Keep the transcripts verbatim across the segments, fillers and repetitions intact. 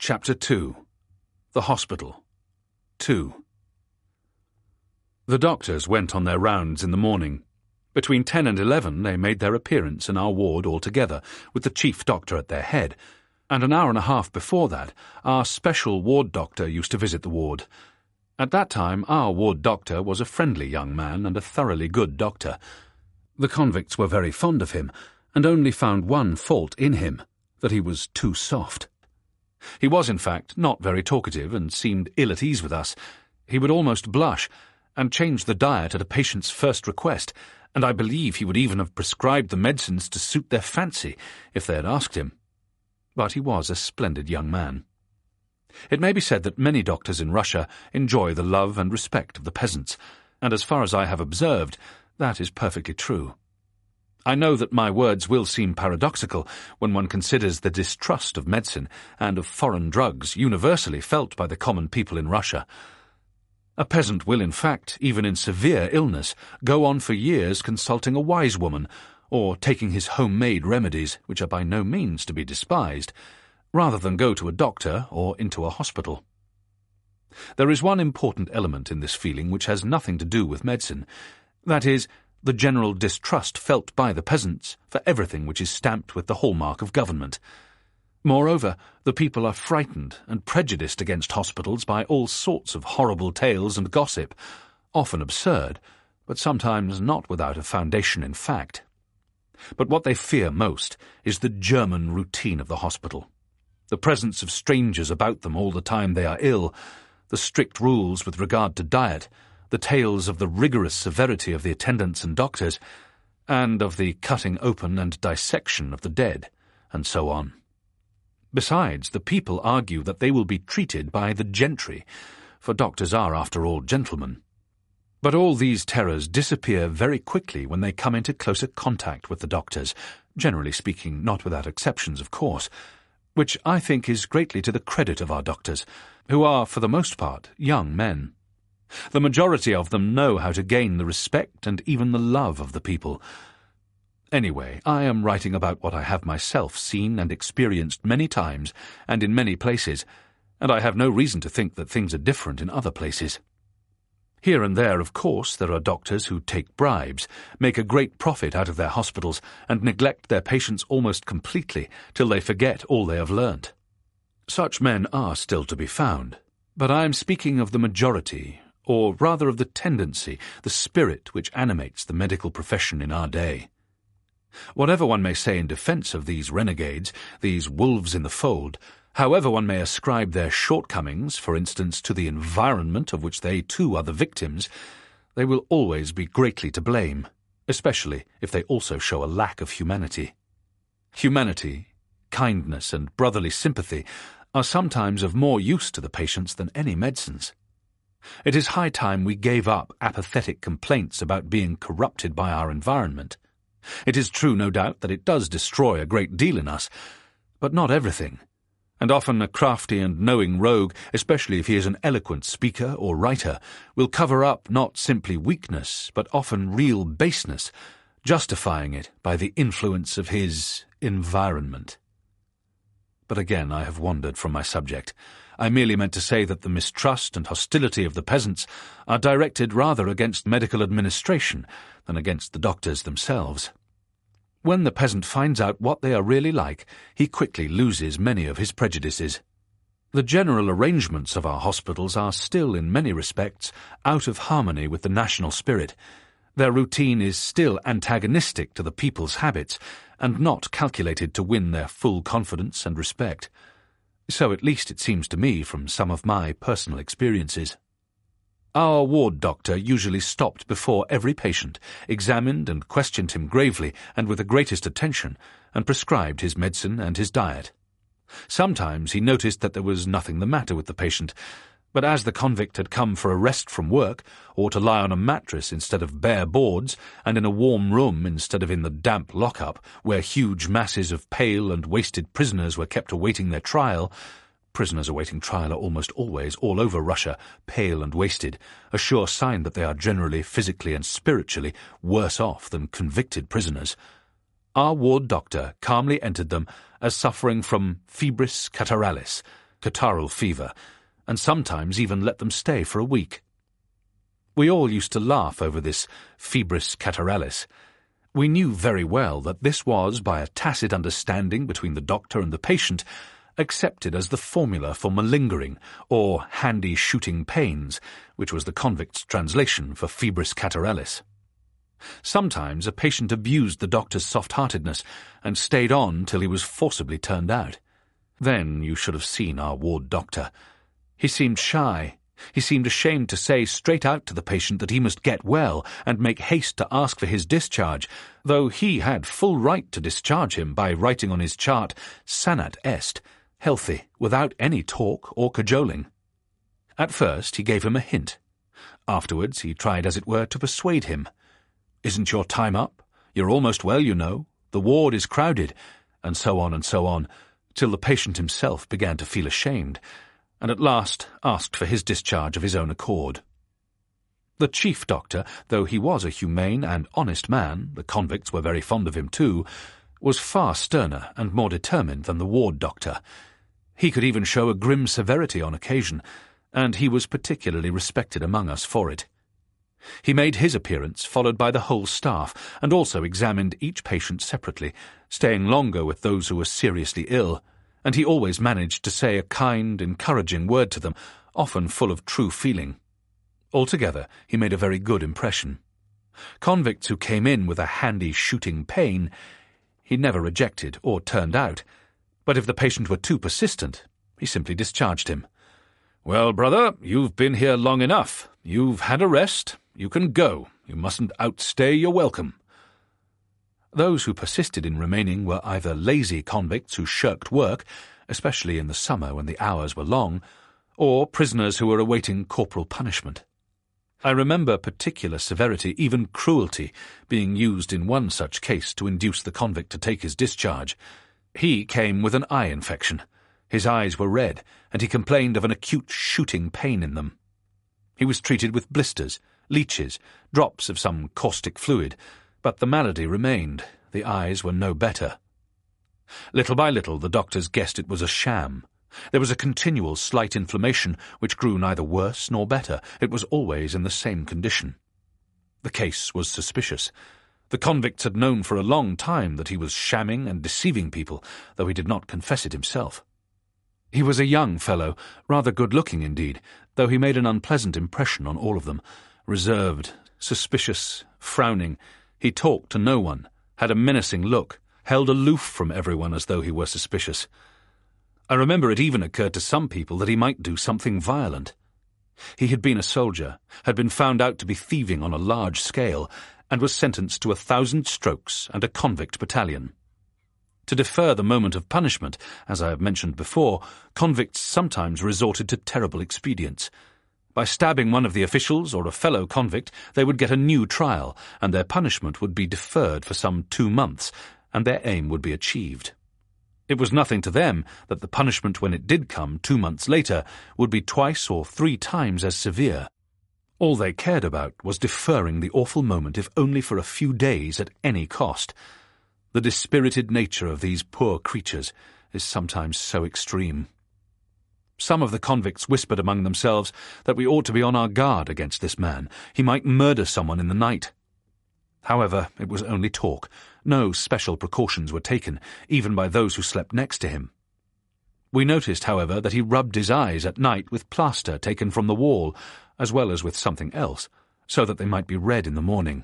Chapter two. The Hospital. two. The doctors went on their rounds in the morning. Between ten and eleven they made their appearance in our ward altogether, with the chief doctor at their head, and an hour and a half before that our special ward doctor used to visit the ward. At that time our ward doctor was a friendly young man and a thoroughly good doctor. The convicts were very fond of him, and only found one fault in him, that he was too soft. He was, in fact, not very talkative and seemed ill at ease with us. He would almost blush, and change the diet at a patient's first request, and I believe he would even have prescribed the medicines to suit their fancy if they had asked him. But he was a splendid young man. It may be said that many doctors in Russia enjoy the love and respect of the peasants, and as far as I have observed, that is perfectly true. I know that my words will seem paradoxical when one considers the distrust of medicine and of foreign drugs universally felt by the common people in Russia. A peasant will, in fact, even in severe illness, go on for years consulting a wise woman, or taking his home-made remedies, which are by no means to be despised, rather than go to a doctor or into a hospital. There is one important element in this feeling which has nothing to do with medicine, that is, the general distrust felt by the peasants for everything which is stamped with the hallmark of government. Moreover, the people are frightened and prejudiced against hospitals by all sorts of horrible tales and gossip, often absurd, but sometimes not without a foundation in fact. But what they fear most is the German routine of the hospital, the presence of strangers about them all the time they are ill, the strict rules with regard to diet, the tales of the rigorous severity of the attendants and doctors, and of the cutting open and dissection of the dead, and so on. Besides, the people argue that they will be treated by the gentry, for doctors are, after all, gentlemen. But all these terrors disappear very quickly when they come into closer contact with the doctors, generally speaking, not without exceptions, of course, which I think is greatly to the credit of our doctors, who are, for the most part, young men. The majority of them know how to gain the respect and even the love of the people. Anyway, I am writing about what I have myself seen and experienced many times and in many places, and I have no reason to think that things are different in other places. Here and there, of course, there are doctors who take bribes, make a great profit out of their hospitals, and neglect their patients almost completely till they forget all they have learnt. Such men are still to be found, but I am speaking of the majority, or rather of the tendency, the spirit which animates the medical profession in our day. Whatever one may say in defence of these renegades, these wolves in the fold, however one may ascribe their shortcomings, for instance, to the environment of which they too are the victims, they will always be greatly to blame, especially if they also show a lack of humanity. Humanity, kindness, and brotherly sympathy are sometimes of more use to the patients than any medicines. It is high time we gave up apathetic complaints about being corrupted by our environment. It is true, no doubt, that it does destroy a great deal in us, but not everything, and often a crafty and knowing rogue, especially if he is an eloquent speaker or writer, will cover up not simply weakness, but often real baseness, justifying it by the influence of his environment. But again I have wandered from my subject. I merely meant to say that the mistrust and hostility of the peasants are directed rather against medical administration than against the doctors themselves. When the peasant finds out what they are really like, he quickly loses many of his prejudices. The general arrangements of our hospitals are still, in many respects, out of harmony with the national spirit. Their routine is still antagonistic to the people's habits, and not calculated to win their full confidence and respect. So at least it seems to me from some of my personal experiences. Our ward doctor usually stopped before every patient, examined and questioned him gravely and with the greatest attention, and prescribed his medicine and his diet. Sometimes he noticed that there was nothing the matter with the patient, but as the convict had come for a rest from work, or to lie on a mattress instead of bare boards, and in a warm room instead of in the damp lock-up, where huge masses of pale and wasted prisoners were kept awaiting their trial, prisoners awaiting trial are almost always, all over Russia, pale and wasted, a sure sign that they are generally, physically and spiritually, worse off than convicted prisoners. Our ward doctor calmly entered them as suffering from febris cataralis, catarrhal fever, and sometimes even let them stay for a week. We all used to laugh over this febris catarrhalis. We knew very well that this was, by a tacit understanding between the doctor and the patient, accepted as the formula for malingering, or handy shooting pains, which was the convict's translation for febris catarrhalis. Sometimes a patient abused the doctor's soft-heartedness and stayed on till he was forcibly turned out. Then you should have seen our ward doctor. He seemed shy. He seemed ashamed to say straight out to the patient that he must get well and make haste to ask for his discharge, though he had full right to discharge him by writing on his chart sanat est, healthy, without any talk or cajoling. At first he gave him a hint. Afterwards he tried, as it were, to persuade him. "Isn't your time up? You're almost well, you know. The ward is crowded," and so on and so on, till the patient himself began to feel ashamed, and at last asked for his discharge of his own accord. The chief doctor, though he was a humane and honest man, the convicts were very fond of him too, was far sterner and more determined than the ward doctor. He could even show a grim severity on occasion, and he was particularly respected among us for it. He made his appearance, followed by the whole staff, and also examined each patient separately, staying longer with those who were seriously ill, and he always managed to say a kind, encouraging word to them, often full of true feeling. Altogether, he made a very good impression. Convicts who came in with a handy shooting pain he never rejected or turned out, but if the patient were too persistent, he simply discharged him. "Well, brother, you've been here long enough. You've had a rest. You can go. You mustn't outstay your welcome." Those who persisted in remaining were either lazy convicts who shirked work, especially in the summer when the hours were long, or prisoners who were awaiting corporal punishment. I remember particular severity, even cruelty, being used in one such case to induce the convict to take his discharge. He came with an eye infection. His eyes were red, and he complained of an acute shooting pain in them. He was treated with blisters, leeches, drops of some caustic fluid, but the malady remained. The eyes were no better. Little by little the doctors guessed it was a sham. There was a continual slight inflammation which grew neither worse nor better. It was always in the same condition. The case was suspicious. The convicts had known for a long time that he was shamming and deceiving people, though he did not confess it himself. He was a young fellow, rather good-looking indeed, though he made an unpleasant impression on all of them. Reserved, suspicious, frowning, he talked to no one, had a menacing look, held aloof from everyone as though he were suspicious. I remember it even occurred to some people that he might do something violent. He had been a soldier, had been found out to be thieving on a large scale, and was sentenced to a thousand strokes and a convict battalion. To defer the moment of punishment, as I have mentioned before, convicts sometimes resorted to terrible expedients. By stabbing one of the officials or a fellow convict, they would get a new trial, and their punishment would be deferred for some two months, and their aim would be achieved. It was nothing to them that the punishment, when it did come two months later, would be twice or three times as severe. All they cared about was deferring the awful moment, if only for a few days at any cost. The dispirited nature of these poor creatures is sometimes so extreme. Some of the convicts whispered among themselves that we ought to be on our guard against this man. He might murder someone in the night. However, it was only talk. No special precautions were taken, even by those who slept next to him. We noticed, however, that he rubbed his eyes at night with plaster taken from the wall, as well as with something else, so that they might be red in the morning.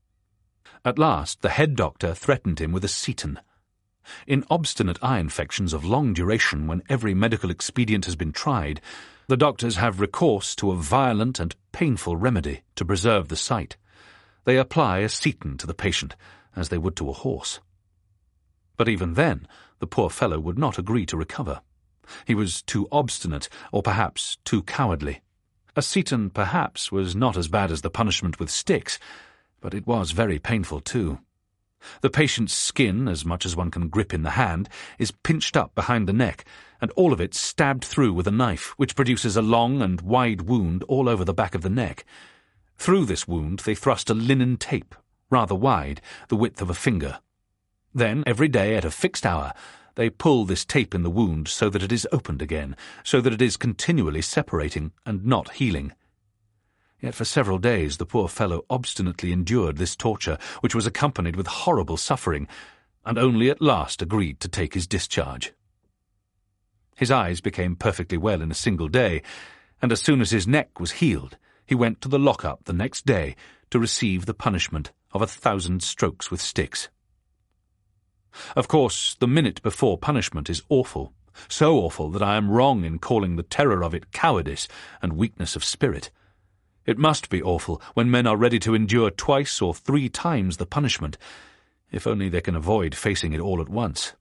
At last, the head doctor threatened him with a ceton. In obstinate eye infections of long duration, when every medical expedient has been tried, the doctors have recourse to a violent and painful remedy to preserve the sight. They apply a ceton to the patient, as they would to a horse. But even then, the poor fellow would not agree to recover. He was too obstinate, or perhaps too cowardly. A ceton, perhaps, was not as bad as the punishment with sticks, but it was very painful too. The patient's skin, as much as one can grip in the hand, is pinched up behind the neck, and all of it stabbed through with a knife, which produces a long and wide wound all over the back of the neck. Through this wound they thrust a linen tape, rather wide, the width of a finger. Then, every day at a fixed hour, they pull this tape in the wound so that it is opened again, so that it is continually separating and not healing. Yet for several days the poor fellow obstinately endured this torture, which was accompanied with horrible suffering, and only at last agreed to take his discharge. His eyes became perfectly well in a single day, and as soon as his neck was healed, he went to the lock-up the next day to receive the punishment of a thousand strokes with sticks. Of course, the minute before punishment is awful, so awful that I am wrong in calling the terror of it cowardice and weakness of spirit. It must be awful when men are ready to endure twice or three times the punishment, if only they can avoid facing it all at once.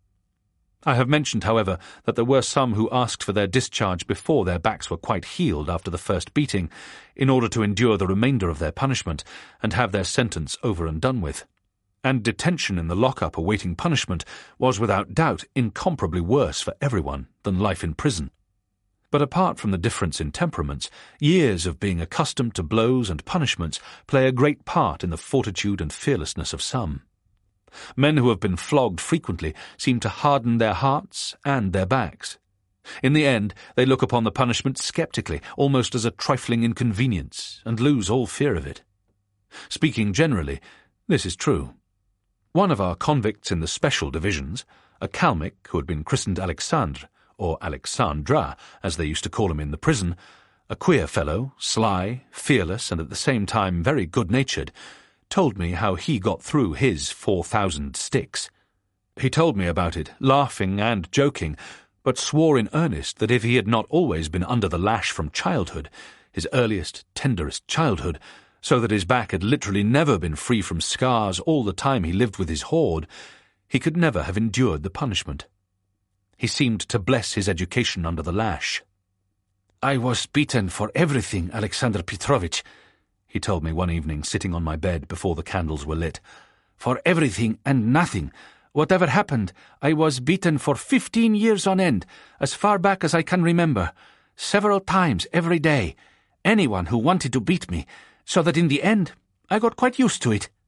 I have mentioned, however, that there were some who asked for their discharge before their backs were quite healed after the first beating, in order to endure the remainder of their punishment and have their sentence over and done with. And detention in the lock-up awaiting punishment was without doubt incomparably worse for everyone than life in prison. But apart from the difference in temperaments, years of being accustomed to blows and punishments play a great part in the fortitude and fearlessness of some. Men who have been flogged frequently seem to harden their hearts and their backs. In the end, they look upon the punishment sceptically, almost as a trifling inconvenience, and lose all fear of it. Speaking generally, this is true. One of our convicts in the special divisions, a Kalmyk who had been christened Alexandre, or Alexandra, as they used to call him in the prison, a queer fellow, sly, fearless, and at the same time very good-natured, told me how he got through his four thousand sticks. He told me about it, laughing and joking, but swore in earnest that if he had not always been under the lash from childhood, his earliest, tenderest childhood, so that his back had literally never been free from scars all the time he lived with his horde, he could never have endured the punishment. He seemed to bless his education under the lash. "I was beaten for everything, Alexander Petrovich," he told me one evening, sitting on my bed before the candles were lit. "For everything and nothing. Whatever happened, I was beaten for fifteen years on end, as far back as I can remember, several times every day, anyone who wanted to beat me, so that in the end I got quite used to it."